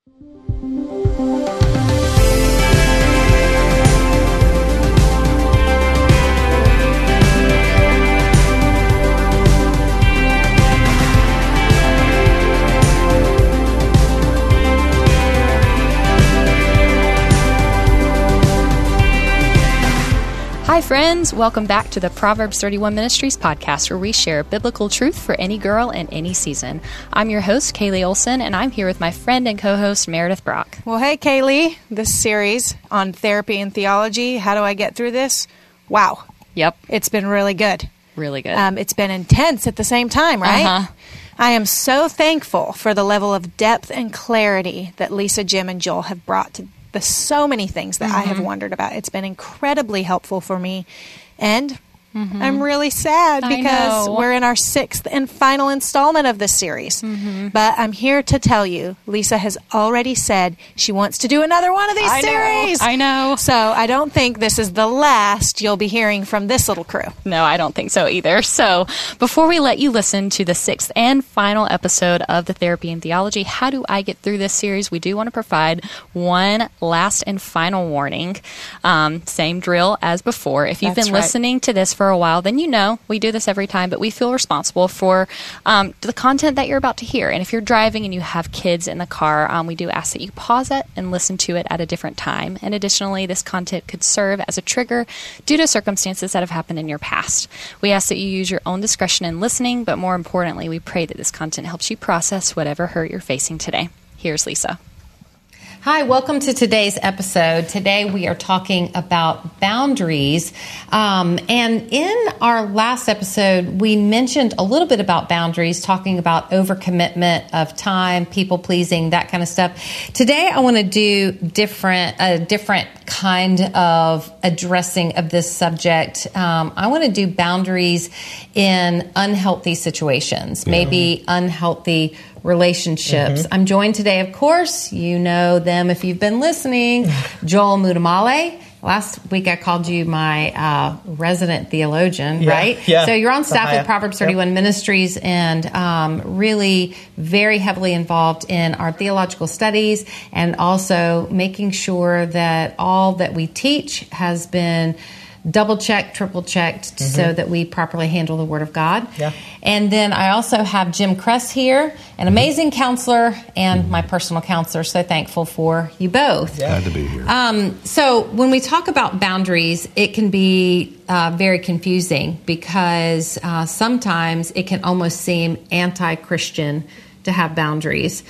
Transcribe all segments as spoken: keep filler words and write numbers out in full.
Hi friends, welcome back to the Proverbs thirty-one Ministries podcast, where we share biblical truth for any girl in any season. I'm your host, Kaylee Olson, and I'm here with my friend and co-host, Meredith Brock. Well, hey Kaylee, this series on therapy and theology, how do I get through this? Wow. Yep. It's been really good. Really good. Um, it's been intense at the same time, right? Uh-huh. I am so thankful for the level of depth and clarity that Lisa, Jim, and Joel have brought to the so many things that mm-hmm. I have wondered about. It's been incredibly helpful for me. And mm-hmm. I'm really sad because we're in our sixth and final installment of this series. Mm-hmm. But I'm here to tell you, Lisa has already said she wants to do another one of these I series. Know. I know. So I don't think this is the last you'll be hearing from this little crew. No, I don't think so either. So before we let you listen to the sixth and final episode of the Therapy and Theology, How Do I Get Through This series, we do want to provide one last and final warning. Um, same drill as before. If you've That's been right. listening to this for a while, then you know we do this every time, but we feel responsible for um, the content that you're about to hear. And if you're driving and you have kids in the car, um, we do ask that you pause it and listen to it at a different time. And additionally, this content could serve as a trigger due to circumstances that have happened in your past. We ask that you use your own discretion in listening, but more importantly, we pray that this content helps you process whatever hurt you're facing today. Here's Lisa. Hi, welcome to today's episode. Today we are talking about boundaries. Um, and in our last episode, we mentioned a little bit about boundaries, talking about overcommitment of time, people pleasing, that kind of stuff. Today I want to do different, a different kind of addressing of this subject. Um, I want to do boundaries in unhealthy situations, yeah. maybe unhealthy relationships. Mm-hmm. I'm joined today, of course, you know them if you've been listening, Joel Muddamalle. Last week I called you my uh, resident theologian, yeah, right? Yeah. So you're on staff Ohio. with Proverbs thirty-one yep. Ministries and um, really very heavily involved in our theological studies and also making sure that all that we teach has been double-checked, triple-checked mm-hmm. so that we properly handle the Word of God. Yeah. And then I also have Jim Kress here, an amazing counselor and my personal counselor. So thankful for you both. Yeah. Glad to be here. Um, so when we talk about boundaries, it can be uh, very confusing because uh, sometimes it can almost seem anti-Christian to have boundaries.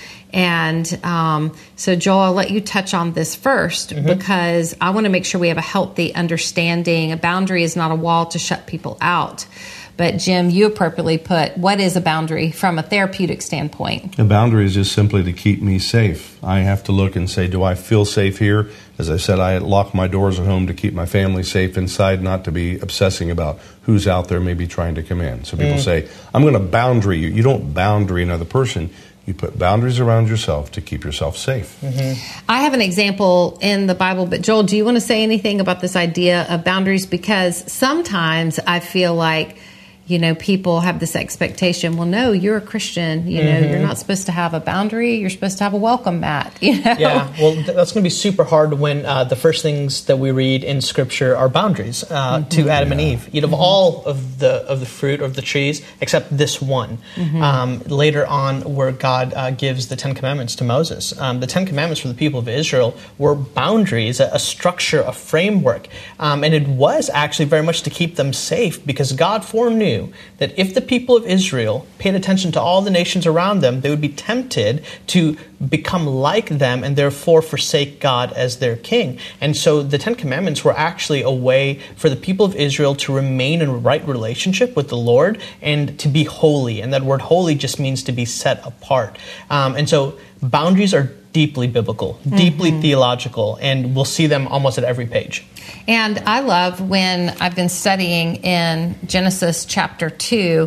And um, so, Joel, I'll let you touch on this first mm-hmm. because I want to make sure we have a healthy understanding. A boundary is not a wall to shut people out. But, Jim, you appropriately put, what is a boundary from a therapeutic standpoint? A boundary is just simply to keep me safe. I have to look and say, do I feel safe here? As I said, I lock my doors at home to keep my family safe inside, not to be obsessing about who's out there maybe trying to come in. So people mm. say, I'm going to boundary you. You don't boundary another person. You put boundaries around yourself to keep yourself safe. Mm-hmm. I have an example in the Bible, but Joel, do you want to say anything about this idea of boundaries? Because sometimes I feel like, you know, people have this expectation, well, no, you're a Christian, you know, mm-hmm. you're not supposed to have a boundary, you're supposed to have a welcome mat, you know? Yeah, well, th- that's going to be super hard when uh, the first things that we read in Scripture are boundaries uh, mm-hmm. to Adam yeah. and Eve. Eat of mm-hmm. all of the of the fruit of the trees except this one. Mm-hmm. Um, later on, where God uh, gives the Ten Commandments to Moses. Um, the Ten Commandments for the people of Israel were boundaries, a, a structure, a framework. Um, and it was actually very much to keep them safe because God foreknew that if the people of Israel paid attention to all the nations around them, they would be tempted to become like them and therefore forsake God as their king. And so the Ten Commandments were actually a way for the people of Israel to remain in a right relationship with the Lord and to be holy. And that word holy just means to be set apart. Um, and so boundaries are deeply biblical, mm-hmm. deeply theological, and we'll see them almost at every page. And I love when I've been studying in Genesis chapter two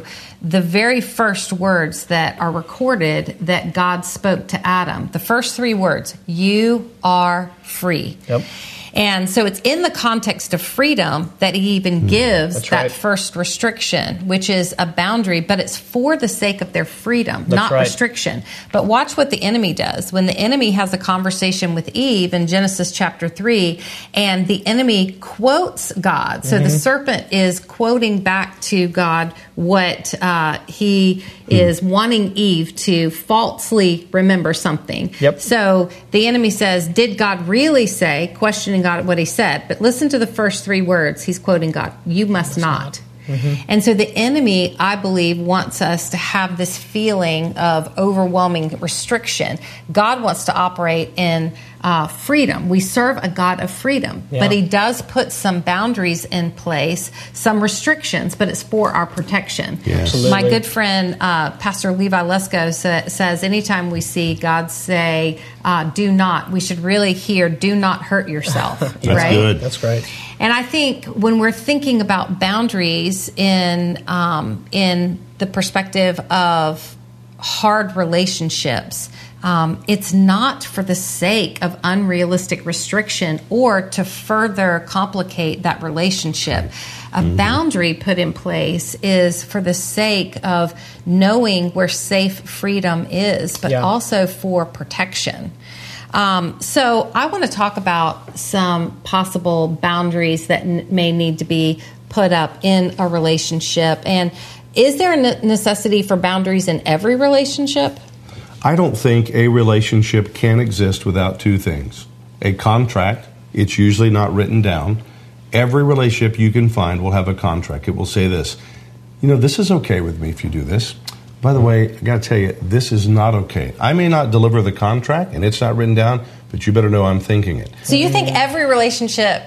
the very first words that are recorded that God spoke to Adam, the first three words, you are free. Yep. And so it's in the context of freedom that he even gives That's that right. first restriction, which is a boundary, but it's for the sake of their freedom, That's not right. restriction. But watch what the enemy does. When the enemy has a conversation with Eve in Genesis chapter three, and the enemy quotes God. So Mm-hmm. the serpent is quoting back to God what uh, he is wanting Eve to falsely remember something. Yep. So the enemy says, did God really say, questioning God what he said? But listen to the first three words. He's quoting God, you must not. Mm-hmm. And so the enemy, I believe, wants us to have this feeling of overwhelming restriction. God wants to operate in uh, freedom. We serve a God of freedom, Yeah. but he does put some boundaries in place, some restrictions, but it's for our protection. Yes. Absolutely. My good friend, uh, Pastor Levi Lesko, sa- says anytime we see God say, uh, do not, we should really hear, do not hurt yourself. That's right? good. That's great. And I think when we're thinking about boundaries in um, in the perspective of hard relationships, um, it's not for the sake of unrealistic restriction or to further complicate that relationship. A Mm-hmm. boundary put in place is for the sake of knowing where safe freedom is, but Yeah. also for protection. Um, so I want to talk about some possible boundaries that n- may need to be put up in a relationship. And is there a ne- necessity for boundaries in every relationship? I don't think a relationship can exist without two things. A contract, it's usually not written down. Every relationship you can find will have a contract. It will say this, you know, this is okay with me if you do this. By the way, I got to tell you, this is not okay. I may not deliver the contract and it's not written down, but you better know I'm thinking it. So you think every relationship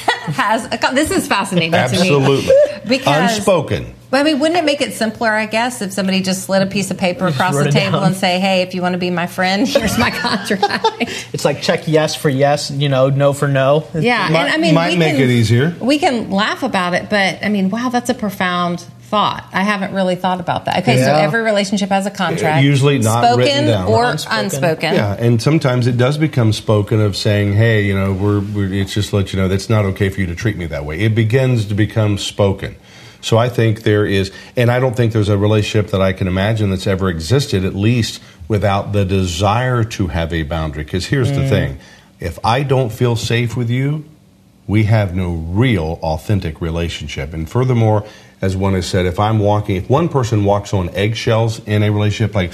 has a con- this is fascinating Absolutely. to me. Because Unspoken. Well, I mean, wouldn't it make it simpler, I guess, if somebody just slid a piece of paper across wrote the it table down. and say, hey, if you want to be my friend, here's my contract. It's like check yes for yes, you know, no for no. Yeah, Might- and I mean, might we make can, it easier. We can laugh about it, but I mean, wow, that's a profound thought. I haven't really thought about that. Okay, so Yeah. every relationship has a contract, Usually not spoken written down. or Unspoken. unspoken. Yeah, and sometimes it does become spoken of saying, hey, you know, we're, we're it's just to let you know that's not okay for you to treat me that way. It begins to become spoken. So I think there is, and I don't think there's a relationship that I can imagine that's ever existed, at least without the desire to have a boundary. Because here's the thing. If I don't feel safe with you, we have no real, authentic relationship. And furthermore, as one has said, if I'm walking, if one person walks on eggshells in a relationship, like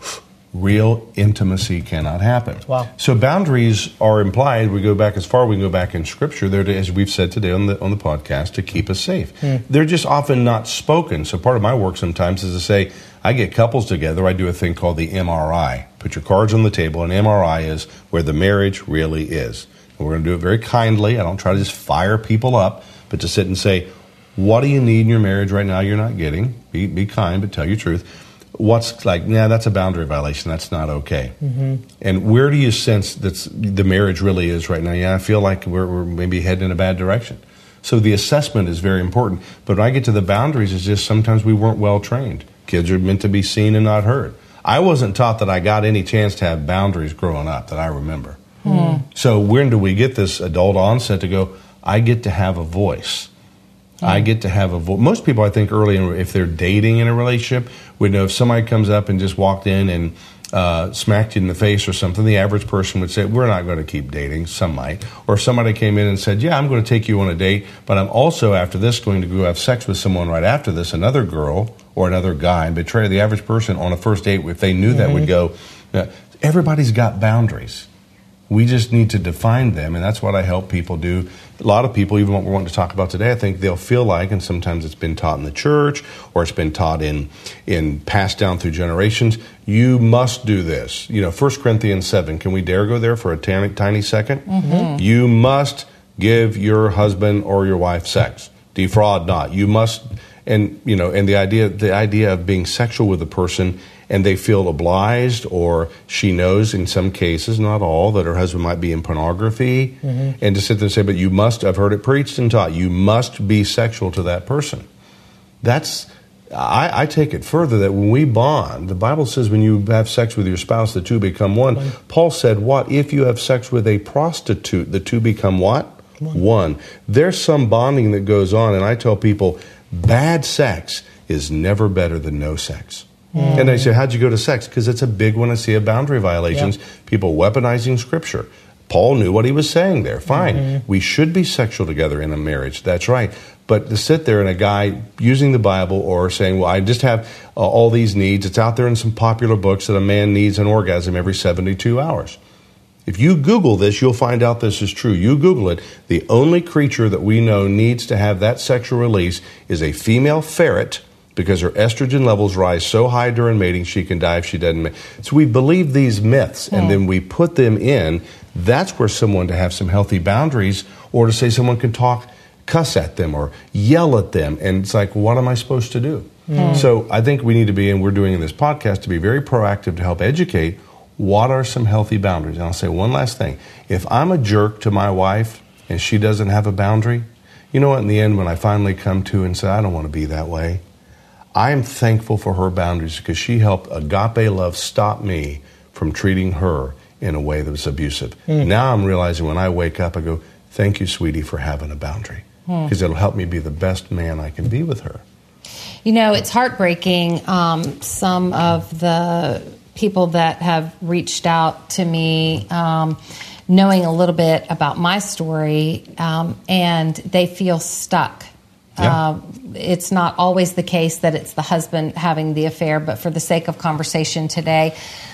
real intimacy cannot happen. Wow. So boundaries are implied. We go back as far, we can go back in Scripture. They're, to, as we've said today on the on the podcast, to keep us safe. They're just often not spoken. So part of my work sometimes is to say, I get couples together, I do a thing called the M R I. Put your cards on the table, and M R I is where the marriage really is. And we're going to do it very kindly. I don't try to just fire people up, but to sit and say, what do you need in your marriage right now you're not getting? Be, be kind, but tell your truth. What's like, nah, that's a boundary violation. That's not okay. Mm-hmm. And where do you sense that the marriage really is right now? Yeah, I feel like we're, we're maybe heading in a bad direction. So the assessment is very important. But when I get to the boundaries, it's just sometimes we weren't well trained. Kids are meant to be seen and not heard. I wasn't taught that I got any chance to have boundaries growing up that I remember. Mm-hmm. So when do we get this adult onset to go, I get to have a voice? I get to have a voice. Most people, I think, early, in, if they're dating in a relationship, would know if somebody comes up and just walked in and uh, smacked you in the face or something, the average person would say, we're not going to keep dating. Some might. Or if somebody came in and said, yeah, I'm going to take you on a date, but I'm also, after this, going to go have sex with someone right after this, another girl or another guy, and betray the average person on a first date, if they knew mm-hmm. that, would go, uh, everybody's got boundaries. We just need to define them, and that's what I help people do. A lot of people, even what we're wanting to talk about today, I think they'll feel like, and sometimes it's been taught in the church, or it's been taught in, in passed down through generations, you must do this. You know, First Corinthians seven, can we dare go there for a tiny, tiny second? Mm-hmm. You must give your husband or your wife sex. Defraud not. You must, and you know, and the idea, the idea of being sexual with a person, and they feel obliged, or she knows in some cases, not all, that her husband might be in pornography, mm-hmm. and to sit there and say, but you must, I've heard it preached and taught, you must be sexual to that person. That's, I, I take it further that when we bond, the Bible says when you have sex with your spouse, the two become one. one. Paul said, what? If you have sex with a prostitute, the two become what? One. one. There's some bonding that goes on, and I tell people, bad sex is never better than no sex. Mm. And they say, how'd you go to sex? Because it's a big one. I see of boundary violations, yep. people weaponizing Scripture. Paul knew what he was saying there. Fine. Mm-hmm. We should be sexual together in a marriage. That's right. But to sit there and a guy using the Bible or saying, well, I just have uh, all these needs. It's out there in some popular books that a man needs an orgasm every seventy-two hours. If you Google this, you'll find out this is true. You Google it. The only creature that we know needs to have that sexual release is a female ferret, because her estrogen levels rise so high during mating she can die if she doesn't mate. So we believe these myths, and then we put them in. That's where someone to have some healthy boundaries, or to say someone can talk, cuss at them or yell at them. And it's like, what am I supposed to do? Mm. So I think we need to be, and we're doing in this podcast, to be very proactive to help educate what are some healthy boundaries. And I'll say one last thing. If I'm a jerk to my wife and she doesn't have a boundary, you know what, in the end, when I finally come to and say, I don't want to be that way, I am thankful for her boundaries because she helped agape love stop me from treating her in a way that was abusive. Mm. Now I'm realizing when I wake up, I go, thank you, sweetie, for having a boundary. Because it'll help me be the best man I can be with her. You know, it's heartbreaking. Um, some of the people that have reached out to me, um, knowing a little bit about my story, um, and they feel stuck. Yeah. Uh, it's not always the case that it's the husband having the affair, but for the sake of conversation today,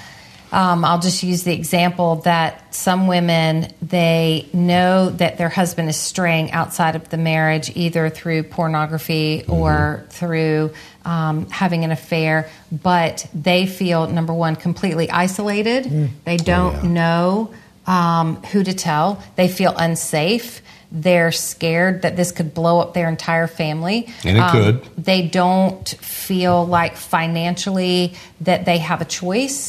Um, I'll just use the example that some women, they know that their husband is straying outside of the marriage, either through pornography mm-hmm. or through um, having an affair, but they feel, number one, completely isolated. Mm. They don't oh, yeah. know um, who to tell. They feel unsafe. They're scared that this could blow up their entire family. And it um, could. They don't feel like financially that they have a choice.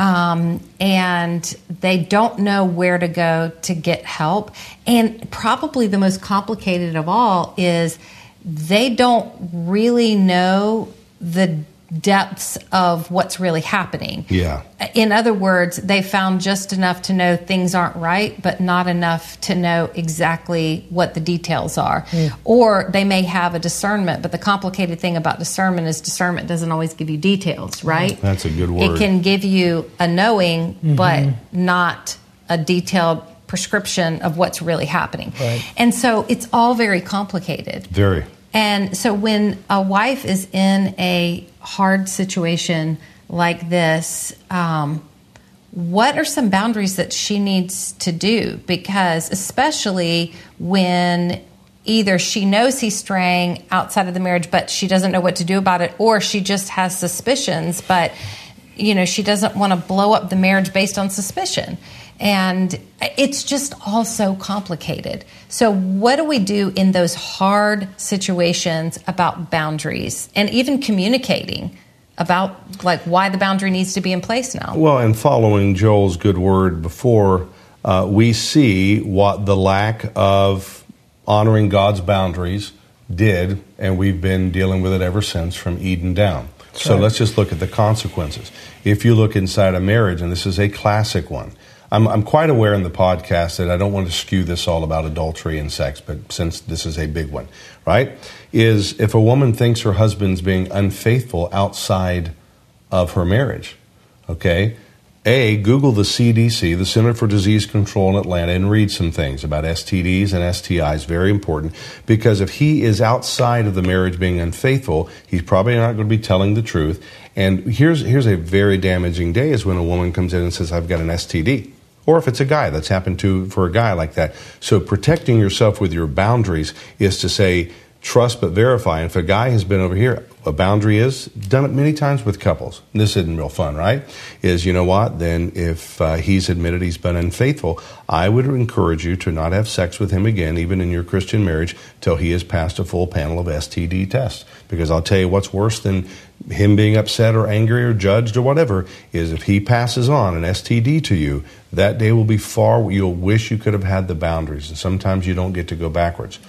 Um, and they don't know where to go to get help. And probably the most complicated of all is they don't really know the depths of what's really happening. Yeah. In other words, they found just enough to know things aren't right, but not enough to know exactly what the details are. Mm. Or they may have a discernment, but the complicated thing about discernment is discernment doesn't always give you details, right? That's a good word. It can give you a knowing, mm-hmm. but not a detailed prescription of what's really happening. Right. And so it's all very complicated. Very. And so when a wife is in a hard situation like this, um, what are some boundaries that she needs to do? Because especially when either she knows he's straying outside of the marriage, but she doesn't know what to do about it, or she just has suspicions, but you know, she doesn't want to blow up the marriage based on suspicion. And it's just all so complicated. So what do we do in those hard situations about boundaries and even communicating about like why the boundary needs to be in place now? Well, and following Joel's good word before, uh, we see what the lack of honoring God's boundaries did, and we've been dealing with it ever since from Eden down. That's so right. Let's just look at the consequences. If you look inside a marriage, and this is a classic one, I'm, I'm quite aware in the podcast that I don't want to skew this all about adultery and sex, but since this is a big one, right, is if a woman thinks her husband's being unfaithful outside of her marriage, okay, A, Google the C D C, the Center for Disease Control in Atlanta, and read some things about S T Ds and S T Is, very important, because if he is outside of the marriage being unfaithful, he's probably not going to be telling the truth. And here's here's a very damaging day is when a woman comes in and says, I've got an S T D. Or if it's a guy, that's happened to for a guy like that. So protecting yourself with your boundaries is to say, trust but verify. And if a guy has been over here, a boundary is, done it many times with couples. This isn't real fun, right? Is, you know what, then if uh, he's admitted he's been unfaithful, I would encourage you to not have sex with him again, even in your Christian marriage, till he has passed a full panel of S T D tests. Because I'll tell you what's worse than him being upset or angry or judged or whatever, is if he passes on an S T D to you, that day will be far, you'll wish you could have had the boundaries. And sometimes you don't get to go backwards.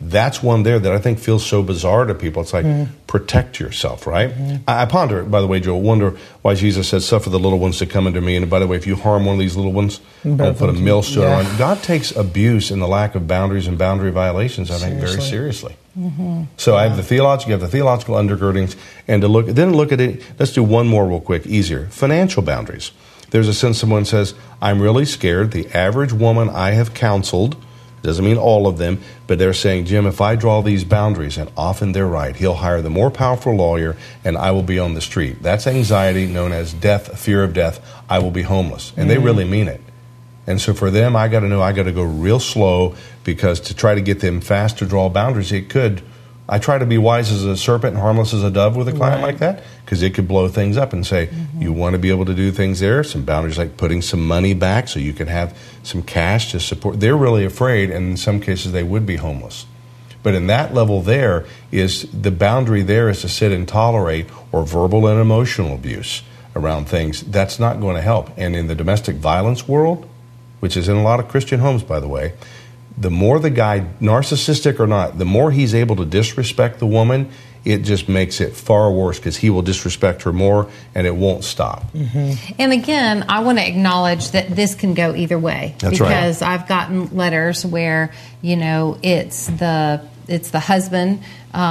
That's one there that I think feels so bizarre to people. It's like, mm. protect yourself, right? Mm-hmm. I, I ponder, by the way, Joel, wonder why Jesus said, suffer the little ones to come unto me. And by the way, if you harm one of these little ones, I'll put a millstone yeah. on. God takes abuse and the lack of boundaries and boundary violations, I think, seriously. very seriously. Mm-hmm. So yeah. I have the theological, you have the theological undergirdings, and to look, then look at it. Let's do one more real quick, easier. Financial boundaries. There's a sense someone says, I'm really scared. The average woman I have counseled, doesn't mean all of them, but they're saying, Jim, if I draw these boundaries, and often they're right, he'll hire the more powerful lawyer and I will be on the street. That's anxiety known as death, fear of death. I will be homeless. And mm-hmm. they really mean it. And so for them, I got to know I got to go real slow, because to try to get them fast to draw boundaries, it could. I try to be wise as a serpent and harmless as a dove with a client right. like that, because it could blow things up and say, mm-hmm. you want to be able to do things there, some boundaries like putting some money back so you can have some cash to support. They're really afraid, and in some cases they would be homeless. But in that level there is, the boundary there is to sit and tolerate or verbal and emotional abuse around things. That's not going to help. And in the domestic violence world, which is in a lot of Christian homes, by the way, the more the guy, narcissistic or not, the more he's able to disrespect the woman, it just makes it far worse, because he will disrespect her more and it won't stop. Mm-hmm. And again, I want to acknowledge that this can go either way. That's because right. I've gotten letters where, you know, it's the it's the husband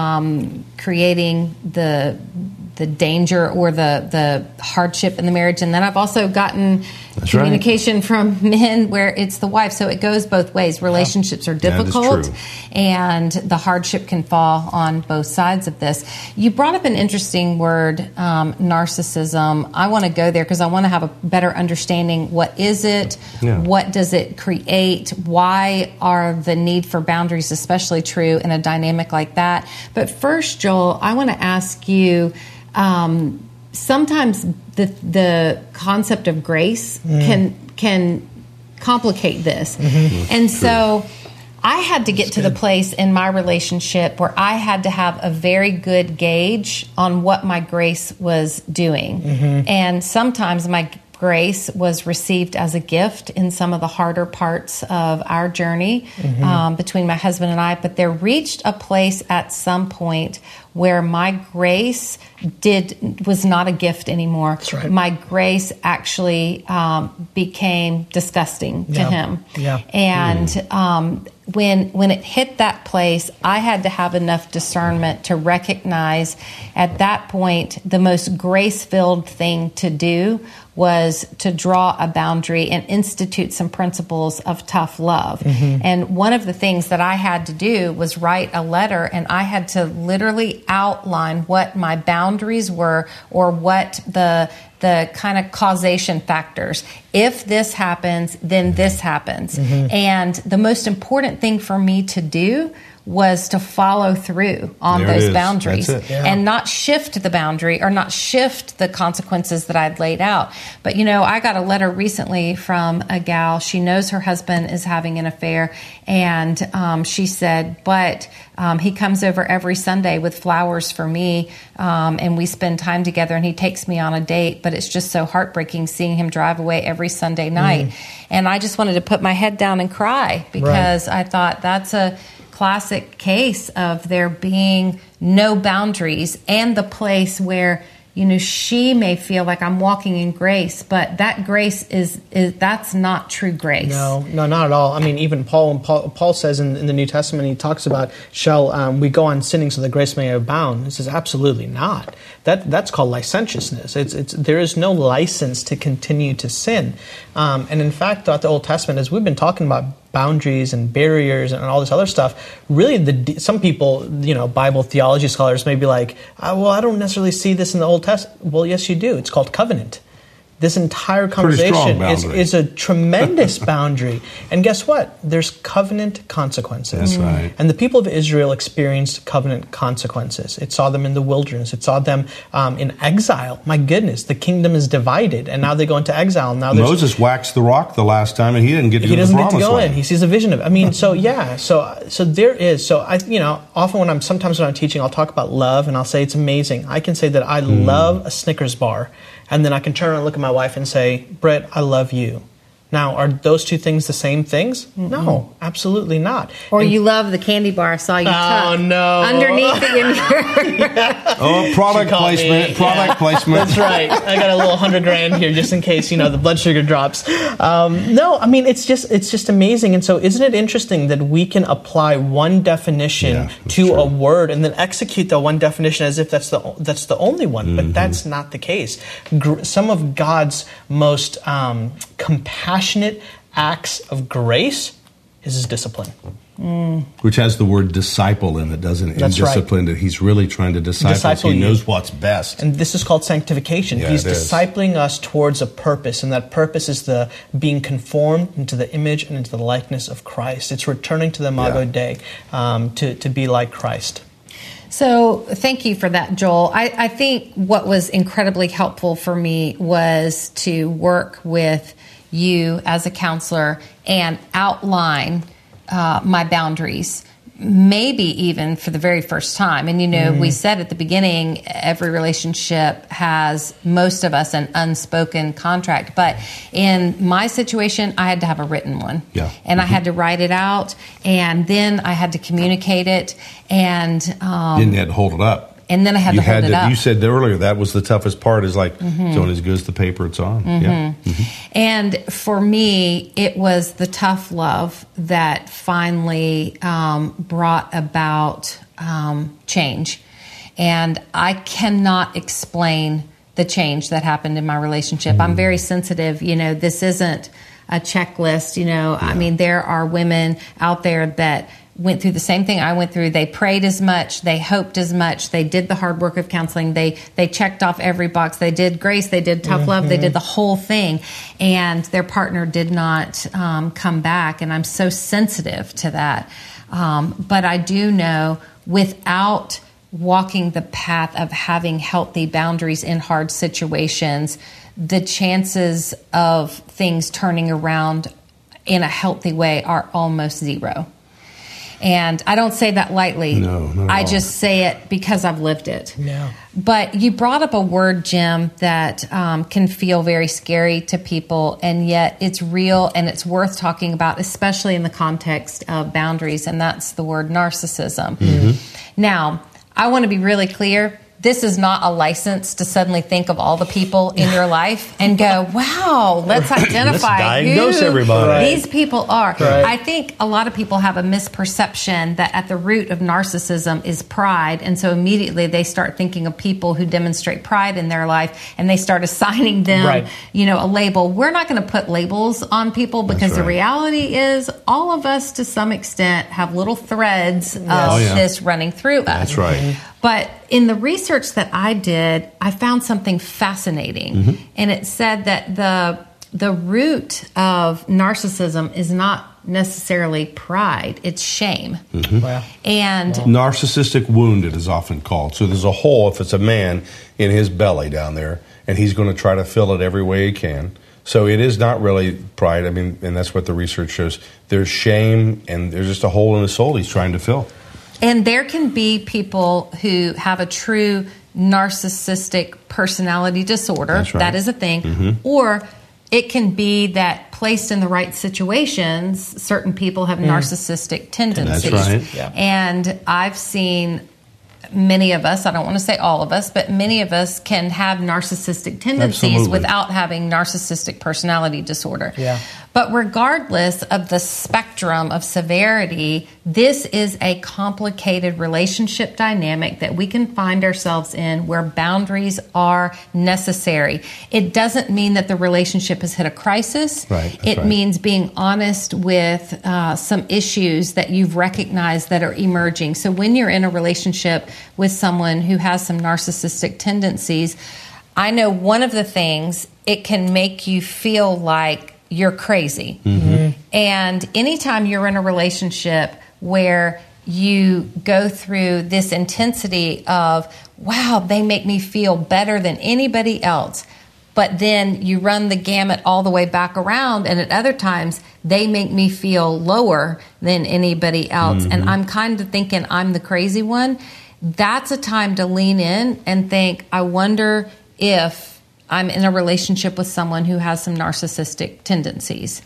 um, creating the the danger or the, the hardship in the marriage. And then I've also gotten That's communication right. from men where it's the wife. So it goes both ways. Relationships yeah. are difficult, and the hardship can fall on both sides of this. You brought up an interesting word, um, narcissism. I want to go there because I want to have a better understanding. What is it? Yeah. What does it create? Why are the need for boundaries especially true in a dynamic like that? But first, Joel, I want to ask you, Um, sometimes the the concept of grace mm. can can complicate this, mm-hmm. and so I had to get That's to good. the place in my relationship where I had to have a very good gauge on what my grace was doing, mm-hmm. and sometimes my grace was received as a gift in some of the harder parts of our journey mm-hmm. um, between my husband and I. But there reached a place at some point where my grace did was not a gift anymore. That's right. My grace actually um, became disgusting to yeah. him. Yeah. And mm. um, when when it hit that place, I had to have enough discernment to recognize at that point the most grace-filled thing to do was to draw a boundary and institute some principles of tough love. Mm-hmm. And one of the things that I had to do was write a letter, and I had to literally outline what my boundaries were, or what the the kind of causation factors. If this happens, then this happens. Mm-hmm. And the most important thing for me to do was to follow through on there those boundaries yeah. and not shift the boundary or not shift the consequences that I'd laid out. But, you know, I got a letter recently from a gal. She knows her husband is having an affair, and um, she said, but um, he comes over every Sunday with flowers for me, um, and we spend time together, and he takes me on a date, but it's just so heartbreaking seeing him drive away every Sunday night. Mm. And I just wanted to put my head down and cry, because right. I thought that's a classic case of there being no boundaries, and the place where, you know, she may feel like I'm walking in grace, but that grace is, is that's not true grace. No, no, not at all. I mean, even Paul, Paul, Paul says in, in the New Testament, he talks about, shall um, we go on sinning so that grace may abound? He says, absolutely not. That that's called licentiousness. It's it's there is no license to continue to sin. Um, and in fact, throughout the Old Testament, as we've been talking about boundaries and barriers and all this other stuff, really, the some people, you know, Bible theology scholars may be like, oh, well, I don't necessarily see this in the Old Testament. Well, yes, you do. It's called covenant. This entire conversation is, is a tremendous boundary. And guess what? There's covenant consequences. That's right. And the people of Israel experienced covenant consequences. It saw them in the wilderness. It saw them um, in exile. My goodness, the kingdom is divided, and now they go into exile. Now Moses waxed the rock the last time, and he didn't get to he go to the promised He doesn't get to go land. in. He sees a vision of it. I mean, so yeah, so so there is. So I, you know, often when I'm, sometimes when I'm teaching, I'll talk about love, and I'll say it's amazing. I can say that I mm. love a Snickers bar, and then I can turn around and look at my wife and say, Brett, I love you. Now, are those two things the same things? Mm-hmm. No, absolutely not. Or and, you love the candy bar I saw you oh, tuck no. underneath it in your... yeah. Oh, product placement, me. product yeah. placement. That's right. I got a little hundred grand here just in case, you know, the blood sugar drops. Um, no, I mean, it's just it's just amazing. And so isn't it interesting that we can apply one definition yeah, to true. a word and then execute that one definition as if that's the that's the only one, mm-hmm. but that's not the case. Gr- some of God's most um, compassionate Passionate acts of grace is his discipline. Mm. Which has the word disciple in it, doesn't it? That's in discipline, right. That he's really trying to disciple, disciple he you. knows what's best. And this is called sanctification. Yeah, he's it is. discipling us towards a purpose, and that purpose is the being conformed into the image and into the likeness of Christ. It's returning to the Imago yeah. Dei, um, to, to be like Christ. So thank you for that, Joel. I, I think what was incredibly helpful for me was to work with you as a counselor and outline uh, my boundaries, maybe even for the very first time. And, you know, mm-hmm. we said at the beginning, every relationship has, most of us, an unspoken contract. But in my situation, I had to have a written one. Yeah. And mm-hmm. I had to write it out. And then I had to communicate it. And um, then you had to hold it up. And then I had you to hold had it to, up. You said earlier that was the toughest part, is like, mm-hmm. it's only as good as the paper it's on. Mm-hmm. Yeah. Mm-hmm. And for me, it was the tough love that finally um, brought about um, change. And I cannot explain the change that happened in my relationship. Mm-hmm. I'm very sensitive. You know, this isn't a checklist. You know, yeah. I mean, there are women out there that went through the same thing I went through. They prayed as much. They hoped as much. They did the hard work of counseling. They they checked off every box. They did grace. They did tough mm-hmm. love. They did the whole thing. And their partner did not um, come back. And I'm so sensitive to that. Um, but I do know without walking the path of having healthy boundaries in hard situations, the chances of things turning around in a healthy way are almost zero. And I don't say that lightly. No, not at I all. just say it because I've lived it. Yeah. But you brought up a word, Jim, that um, can feel very scary to people, and yet it's real and it's worth talking about, especially in the context of boundaries, and that's the word narcissism. Mm-hmm. Now, I want to be really clear. This is not a license to suddenly think of all the people in your life and go, wow, let's identify let's diagnose who everybody. these people are. Right. I think a lot of people have a misperception that at the root of narcissism is pride. And so immediately they start thinking of people who demonstrate pride in their life, and they start assigning them, right. you know, a label. We're not going to put labels on people because That's right. the reality is all of us to some extent have little threads of Oh, yeah. this running through us. That's right. Mm-hmm. But in the research that I did, I found something fascinating. Mm-hmm. And it said that the the root of narcissism is not necessarily pride, it's shame. Mm-hmm. Wow. And wow. Narcissistic wound, it is often called. So there's a hole, if it's a man, in his belly down there, and he's going to try to fill it every way he can. So it is not really pride. I mean, and that's what the research shows. There's shame, and there's just a hole in his soul he's trying to fill. And there can be people who have a true narcissistic personality disorder. That's right. That is a thing. Mm-hmm. Or it can be that placed in the right situations, certain people have mm. narcissistic tendencies. That's right. Yeah. And I've seen many of us, I don't want to say all of us, but many of us can have narcissistic tendencies Absolutely. without having narcissistic personality disorder. Yeah. But regardless of the spectrum of severity, this is a complicated relationship dynamic that we can find ourselves in where boundaries are necessary. It doesn't mean that the relationship has hit a crisis. Right, that's it right. means being honest with uh, some issues that you've recognized that are emerging. So when you're in a relationship with someone who has some narcissistic tendencies, I know one of the things, it can make you feel like you're crazy. Mm-hmm. And anytime you're in a relationship where you go through this intensity of, wow, they make me feel better than anybody else, but then you run the gamut all the way back around, and at other times they make me feel lower than anybody else, mm-hmm. and I'm kind of thinking I'm the crazy one, that's a time to lean in and think, I wonder if I'm in a relationship with someone who has some narcissistic tendencies.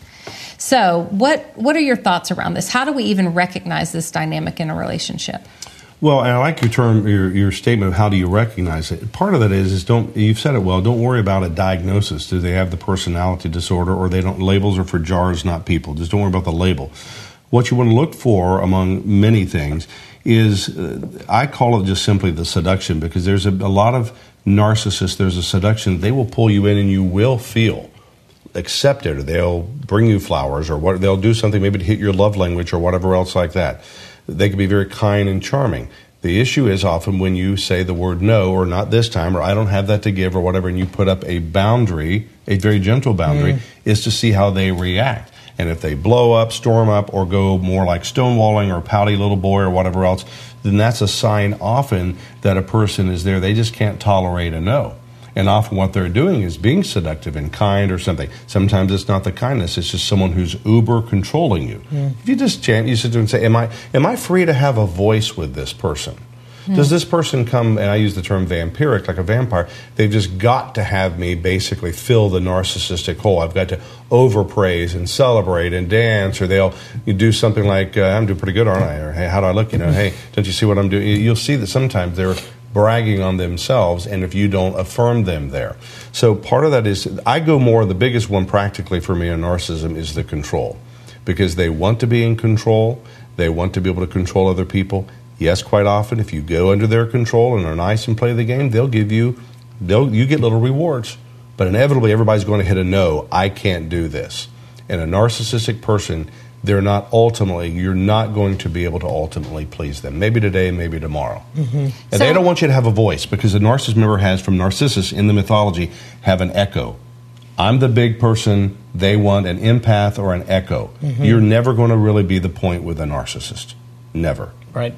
So what what are your thoughts around this? How do we even recognize this dynamic in a relationship? Well, and I like your term, your, your statement of how do you recognize it. Part of that is, is don't, you've said it well, don't worry about a diagnosis. Do they have the personality disorder, or they don't, labels are for jars, not people. Just don't worry about the label. What you want to look for, among many things, is, uh, I call it just simply the seduction, because there's a, a lot of narcissists, there's a seduction, they will pull you in and you will feel accepted, or they'll bring you flowers, or what, they'll do something maybe to hit your love language or whatever else like that. They can be very kind and charming. The issue is often when you say the word no, or not this time, or I don't have that to give, or whatever, and you put up a boundary, a very gentle boundary, mm. is to see how they react. And if they blow up, storm up, or go more like stonewalling or pouty little boy or whatever else, then that's a sign often that a person is there. They just can't tolerate a no. And often what they're doing is being seductive and kind or something. Sometimes it's not the kindness. It's just someone who's uber controlling you. Mm. If you just chant, you sit there and say, am I, am I free to have a voice with this person? Mm. Does this person come, and I use the term vampiric, like a vampire, they've just got to have me basically fill the narcissistic hole. I've got to overpraise and celebrate and dance, or they'll you do something like, uh, I'm doing pretty good, aren't I? Or, hey, how do I look? You know, hey, don't you see what I'm doing? You'll see that sometimes they're bragging on themselves, and if you don't affirm them there. So part of that is, I go more, the biggest one practically for me in narcissism is the control. Because they want to be in control, they want to be able to control other people. Yes, quite often, if you go under their control and are nice and play the game, they'll give you, they'll you get little rewards. But inevitably, everybody's going to hit a no, I can't do this. And a narcissistic person, they're not ultimately, you're not going to be able to ultimately please them. Maybe today, maybe tomorrow. Mm-hmm. And so, they don't want you to have a voice, because a narcissist member has, from Narcissus in the mythology, have an echo. I'm the big person, they want an empath or an echo. Mm-hmm. You're never going to really be the point with a narcissist. Never. Right.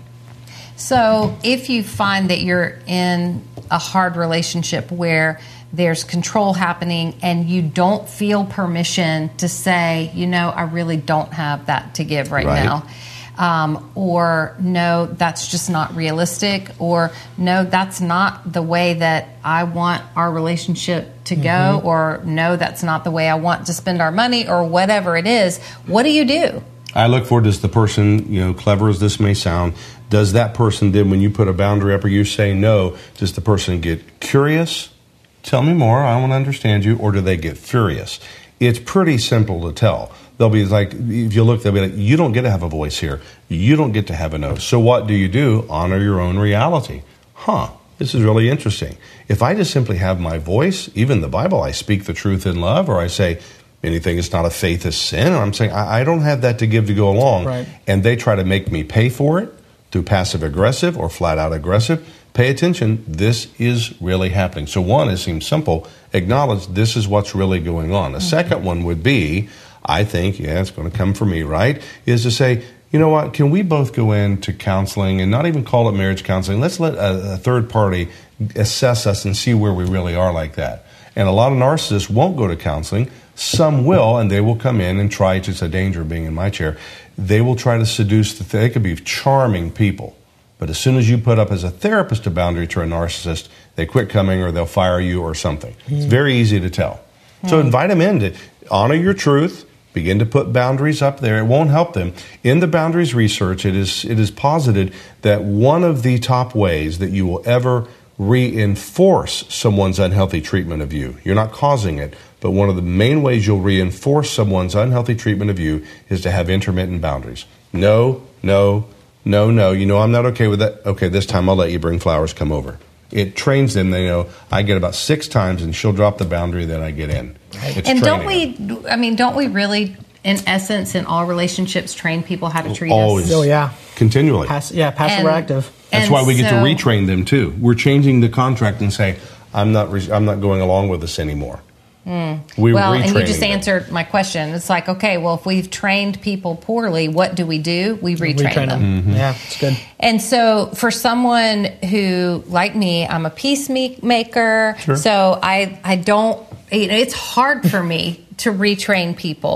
So if you find that you're in a hard relationship where there's control happening and you don't feel permission to say, you know, I really don't have that to give right, right. now. Um, or no, that's just not realistic. Or no, that's not the way that I want our relationship to go. Mm-hmm. Or no, that's not the way I want to spend our money, or whatever it is. What do you do? I look for, does the person, you know, clever as this may sound, does that person then, when you put a boundary up or you say no, does the person get curious? Tell me more, I want to understand you. Or do they get furious? It's pretty simple to tell. They'll be like, if you look, they'll be like, you don't get to have a voice here. You don't get to have a no. So what do you do? Honor your own reality. Huh, this is really interesting. If I just simply have my voice, even the Bible, I speak the truth in love, or I say, anything is not a faith is sin, and I'm saying, I, I don't have that to give to go along. Right. And they try to make me pay for it through passive aggressive or flat out aggressive. Pay attention, this is really happening. So one, it seems simple, acknowledge this is what's really going on. The mm-hmm. second one would be, I think, yeah, it's going to come from me, right, is to say, you know what, can we both go into counseling and not even call it marriage counseling? Let's let a, a third party assess us and see where we really are like that. And a lot of narcissists won't go to counseling. Some will, and they will come in and try to, it's a danger of being in my chair, they will try to seduce, the, they could be charming people. But as soon as you put up as a therapist a boundary to a narcissist, they quit coming, or they'll fire you or something. Mm. It's very easy to tell. Mm. So invite them in to honor your truth, begin to put boundaries up there. It won't help them. In the boundaries research, it is it is posited that one of the top ways that you will ever reinforce someone's unhealthy treatment of you, you're not causing it, but one of the main ways you'll reinforce someone's unhealthy treatment of you is to have intermittent boundaries. No, no, no, no. You know, I'm not okay with that. Okay, this time I'll let you bring flowers, come over. It trains them. They know I get about six times and she'll drop the boundary, then I get in. It's and don't we, them. I mean, don't we really, in essence, in all relationships, train people how to treat Always. us? Oh, yeah. Continually. Pass, yeah, passive or active. That's why we get so, to retrain them, too. We're changing the contract and say, I'm not re- I'm not going along with this anymore. Mm. Well, and you just them. answered my question. It's like, okay, well, if we've trained people poorly, what do we do? We retrain, retrain them. them. Mm-hmm. Yeah, it's good. And so for someone who, like me, I'm a peacemaker, sure. so I, I don't, you know, it's hard for me to retrain people.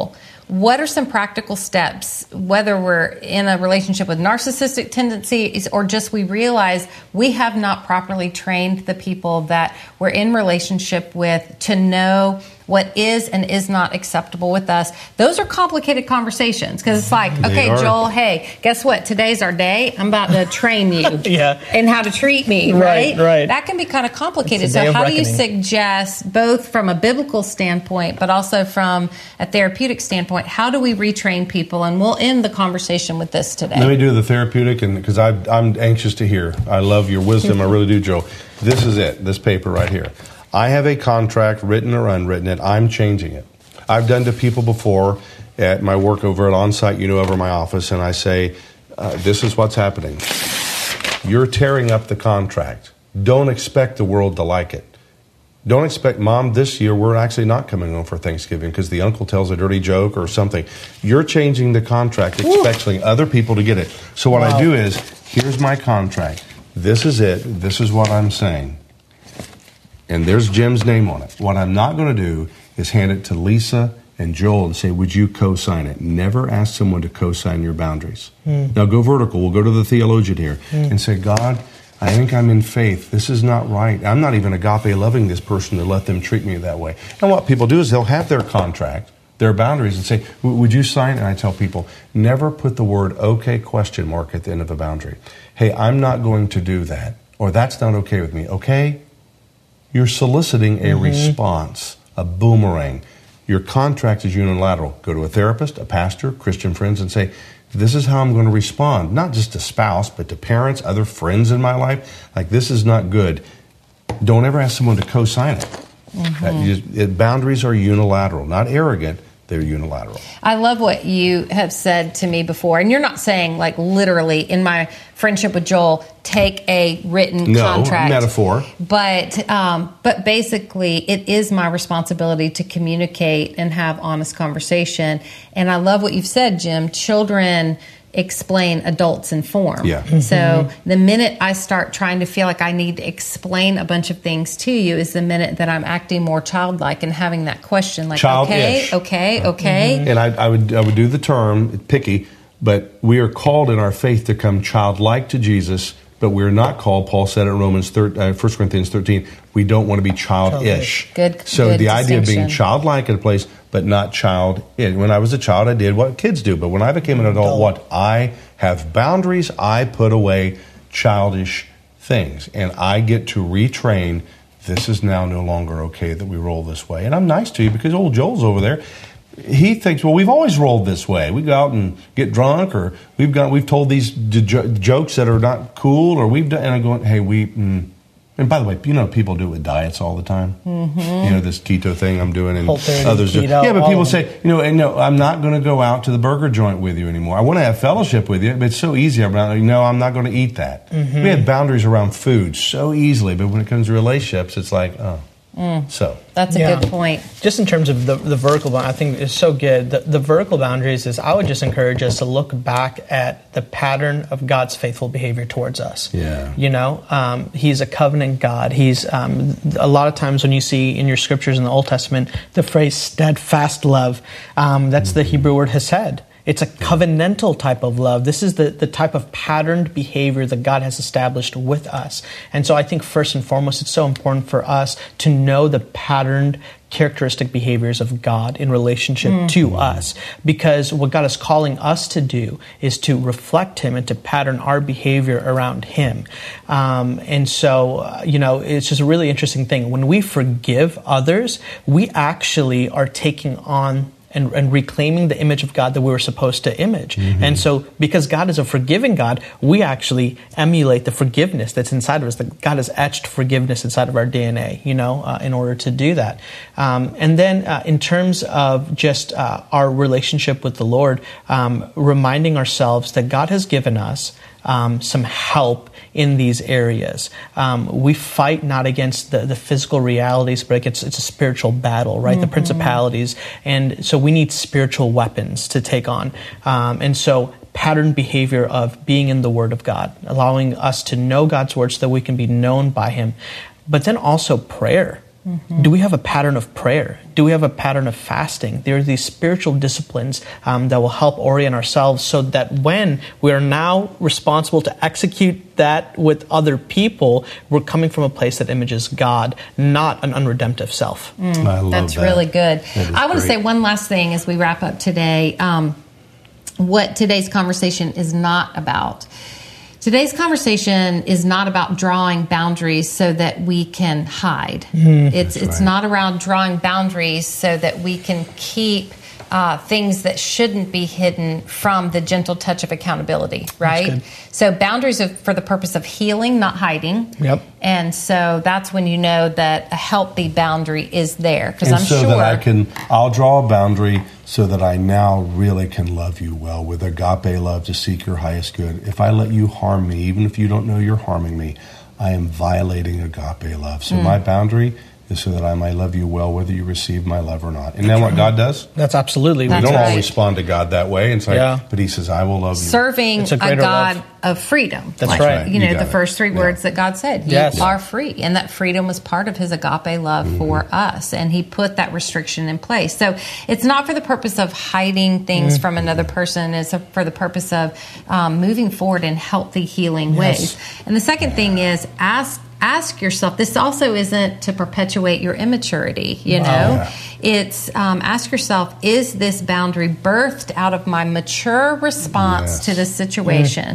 what are some practical steps, whether we're in a relationship with narcissistic tendencies or just we realize we have not properly trained the people that we're in relationship with to know what is and is not acceptable with us? Those are complicated conversations because it's like, okay, Joel, hey, guess what? Today's our day. I'm about to train you yeah. in how to treat me, right? Right, right. That can be kind of complicated. So how do you suggest, both from a biblical standpoint, but also from a therapeutic standpoint, how do we retrain people? And we'll end the conversation with this today. Let me do the therapeutic, and because I'm anxious to hear. I love your wisdom. I really do, Joe. This is it, this paper right here. I have a contract, written or unwritten, and I'm changing it. I've done to people before at my work over at On-Site, you know, over my office, and I say, uh, this is what's happening. You're tearing up the contract. Don't expect the world to like it. Don't expect, Mom, this year we're actually not coming home for Thanksgiving because the uncle tells a dirty joke or something. You're changing the contract, expecting other people to get it. So what wow. I do is, here's my contract. This is it. This is what I'm saying. And there's Jim's name on it. What I'm not going to do is hand it to Lisa and Joel and say, would you co-sign it? Never ask someone to co-sign your boundaries. Mm. Now go vertical. We'll go to the theologian here mm. and say, God, I think I'm in faith. This is not right. I'm not even agape loving this person to let them treat me that way. And what people do is they'll have their contract, their boundaries, and say, would you sign? And I tell people, never put the word okay question mark at the end of a boundary. Hey, I'm not going to do that. Or that's not okay with me. Okay? You're soliciting a mm-hmm. response, a boomerang. Your contract is unilateral. Go to a therapist, a pastor, Christian friends, and say, this is how I'm going to respond. Not just to spouse, but to parents, other friends in my life. Like, this is not good. Don't ever ask someone to co-sign it. Mm-hmm. Uh, you just, it. Boundaries are unilateral, not arrogant. They're unilateral. I love what you have said to me before. And you're not saying, like, literally, in my friendship with Joel, take a written no, contract. No, metaphor. But, um, but basically, it is my responsibility to communicate and have honest conversation. And I love what you've said, Jim. Children explain, adults inform. Yeah. Mm-hmm. So the minute I start trying to feel like I need to explain a bunch of things to you is the minute that I'm acting more childlike and having that question like, Childish. okay, okay, okay. Mm-hmm. And I, I would I would do the term, picky, but we are called in our faith to come childlike to Jesus, but we're not called, Paul said in Romans thirteen, uh, First Corinthians thirteen, we don't want to be childish. Good. So good the idea of being distinction. childlike in a place, but not child. When I was a child, I did what kids do. But when I became an adult, what? I have boundaries. I put away childish things. And I get to retrain, this is now no longer okay that we roll this way. And I'm nice to you because old Joel's over there. He thinks, well, we've always rolled this way. We go out and get drunk, or we've got we've told these d- jokes that are not cool, or we've done. And I'm going, hey, we. Mm. And by the way, you know, people do it with diets all the time. Mm-hmm. You know, this keto thing I'm doing, and others do. Yeah, but people say, you know, and no, I'm not going to go out to the burger joint with you anymore. I want to have fellowship with you, but it's so easy. I'm not, no, I'm not going to eat that. Mm-hmm. We have boundaries around food so easily, but when it comes to relationships, it's like, oh. Mm. So that's a yeah. good point. Just in terms of the, the vertical, I think it's so good. The, the vertical boundaries is, I would just encourage us to look back at the pattern of God's faithful behavior towards us. Yeah, you know, um, He's a covenant God. He's um, a lot of times when you see in your scriptures in the Old Testament the phrase steadfast love, um, that's mm-hmm. the Hebrew word hesed. It's a covenantal type of love. This is the, the type of patterned behavior that God has established with us. And so I think first and foremost, it's so important for us to know the patterned characteristic behaviors of God in relationship mm. to us. Because what God is calling us to do is to reflect Him and to pattern our behavior around Him. Um, and so, uh, you know, it's just a really interesting thing. When we forgive others, we actually are taking on And, and reclaiming the image of God that we were supposed to image. Mm-hmm. And so because God is a forgiving God, we actually emulate the forgiveness that's inside of us. That God has etched forgiveness inside of our D N A, you know, uh, in order to do that. Um, and then uh, in terms of just uh, our relationship with the Lord, um, reminding ourselves that God has given us Um, some help in these areas. Um, we fight not against the, the physical realities, but it's, it's a spiritual battle, right? Mm-hmm. The principalities. And so we need spiritual weapons to take on. Um, and so patterned behavior of being in the Word of God, allowing us to know God's Word so that we can be known by Him. But then also prayer. Mm-hmm. Do we have a pattern of prayer? Do we have a pattern of fasting? There are these spiritual disciplines um, that will help orient ourselves so that when we are now responsible to execute that with other people, we're coming from a place that images God, not an unredemptive self. Mm, I love that's that. really good. I want to great. say one last thing as we wrap up today. Um, what today's conversation is not about. Today's conversation is not about drawing boundaries so that we can hide. Mm, it's it's right. not around drawing boundaries so that we can keep uh, things that shouldn't be hidden from the gentle touch of accountability, right? So boundaries are for the purpose of healing, not hiding. Yep. And so that's when you know that a healthy boundary is there. Because And I'm so sure that I can, I'll draw a boundary so that I now really can love you well with agape love to seek your highest good. If I let you harm me, even if you don't know you're harming me, I am violating agape love. So mm. my boundary is so that I might love you well, whether you receive my love or not. Isn't that what God does? That's absolutely. That's we don't right. all respond to God that way. And it's like, Yeah. but he says, I will love you. Serving It's a a, greater God love. of freedom. That's Like, right. You You know, got the it. first three Yeah. words that God said. You Yes. are free. And that freedom was part of his agape love Mm-hmm. for us. And he put that restriction in place. So it's not for the purpose of hiding things Mm-hmm. from another person. It's for the purpose of um, moving forward in healthy, healing Yes. ways. And the second thing is ask Ask yourself, this also isn't to perpetuate your immaturity, you know? Yeah. It's um, ask yourself, is this boundary birthed out of my mature response Yes. to this situation?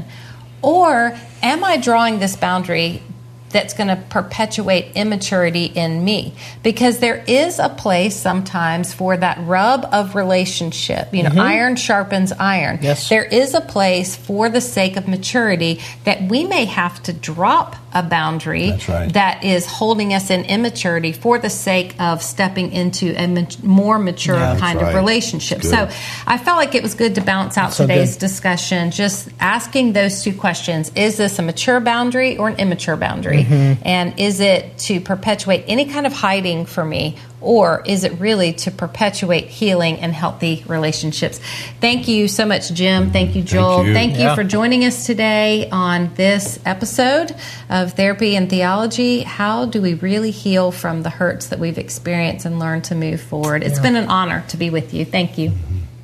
Or am I drawing this boundary that's going to perpetuate immaturity in me? Because there is a place sometimes for that rub of relationship. You know, Mm-hmm. iron sharpens iron. Yes. There is a place for the sake of maturity that we may have to drop a boundary That's right. that is holding us in immaturity for the sake of stepping into a mat- more mature Yeah. kind That's of right. relationship. Good. So I felt like it was good to balance out So today's good. discussion, just asking those two questions. Is this a mature boundary or an immature boundary? Mm-hmm. And is it to perpetuate any kind of hiding for me? Or is it really to perpetuate healing and healthy relationships? Thank you so much, Jim. Thank you, Joel. you. Thank you Yeah. for joining us today on this episode of Therapy and Theology. How do we really heal from the hurts that we've experienced and learn to move forward? It's Yeah. been an honor to be with you. Thank you.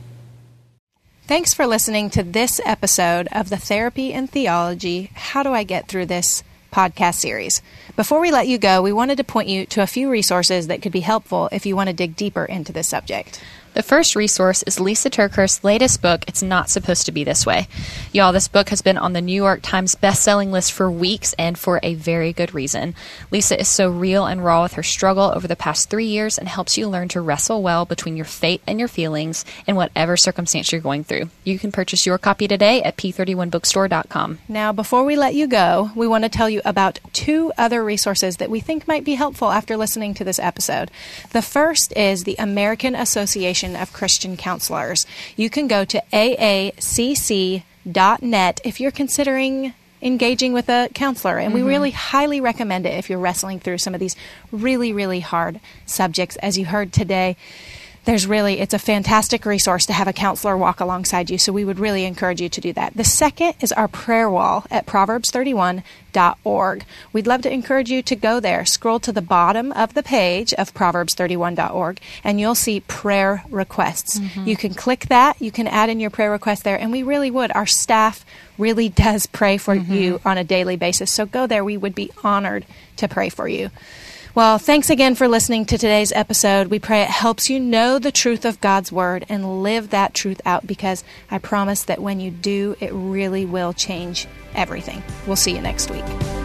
Thanks for listening to this episode of the Therapy and Theology How Do I Get Through This podcast series. Before we let you go, we wanted to point you to a few resources that could be helpful if you want to dig deeper into this subject. The first resource is Lisa TerKeurst's latest book, It's Not Supposed to Be This Way. Y'all, this book has been on the New York Times bestselling list for weeks, and for a very good reason. Lisa is so real and raw with her struggle over the past three years and helps you learn to wrestle well between your faith and your feelings in whatever circumstance you're going through. You can purchase your copy today at p thirty-one bookstore dot com. Now, before we let you go, we want to tell you about two other resources that we think might be helpful after listening to this episode. The first is the American Association of Christian Counselors. You can go to A A C C dot net if you're considering engaging with a counselor. And we really highly recommend it if you're wrestling through some of these really, really hard subjects. As you heard today, there's really, it's a fantastic resource to have a counselor walk alongside you. So we would really encourage you to do that. The second is our prayer wall at proverbs thirty-one dot org. We'd love to encourage you to go there. Scroll to the bottom of the page of proverbs thirty-one dot org and you'll see prayer requests. Mm-hmm. You can click that. You can add in your prayer request there. And we really would. Our staff really does pray for mm-hmm. you on a daily basis. So go there. We would be honored to pray for you. Well, thanks again for listening to today's episode. We pray it helps you know the truth of God's Word and live that truth out, because I promise that when you do, it really will change everything. We'll see you next week.